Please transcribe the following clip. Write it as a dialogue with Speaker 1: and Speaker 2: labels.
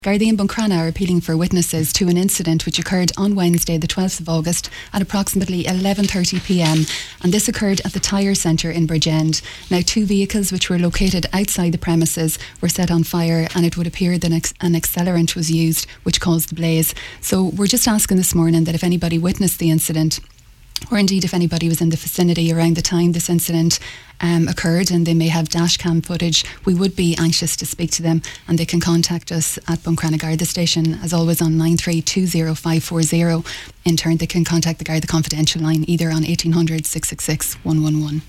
Speaker 1: Gardaí in Buncrana are appealing for witnesses to an incident which occurred on Wednesday the 12th of August at approximately 11:30pm, and this occurred at the Tyre Centre in Bridgend. Now, two vehicles which were located outside the premises were set on fire, and it would appear that an accelerant was used which caused the blaze. So we're just asking this morning that if anybody witnessed the incident, or indeed if anybody was in the vicinity around the time this incident occurred and they may have dashcam footage, we would be anxious to speak to them, and they can contact us at Buncrana Garda Station, as always, on 9320540. In turn, they can contact the Garda Confidential line either on 1800 666 111.